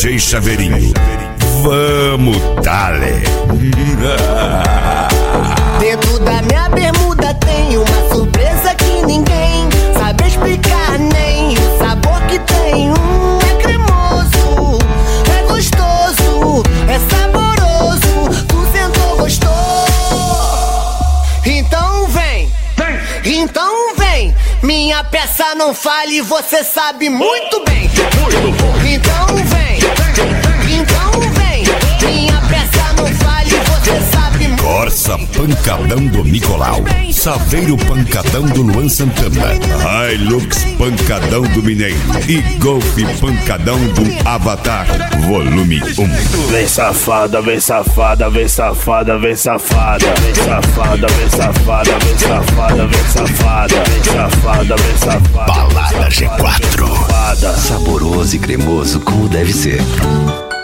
DJ Chaveirinho. Vamos, dale! Dentro da minha bermuda tem uma surpresa que ninguém sabe explicar, nem o sabor que tem. É cremoso, é gostoso, é saboroso. Tu sentou, gostou? Então vem, então vem. Minha peça não fale, você sabe muito bem. Então vem, então vem. Minha peça não fale, você sabe muito bem. Corsa Pancadão do Nicolau, Saveiro Pancadão do Luan Santana, Hilux Pancadão do Mineiro e Golf Pancadão do Avatar, volume 1. Vem safada, vem safada, vem safada, vem safada, vem safada, vem safada, vem safada, vem safada, vem safada, vem safada. Balada G4, safada. Saboroso e cremoso como deve ser.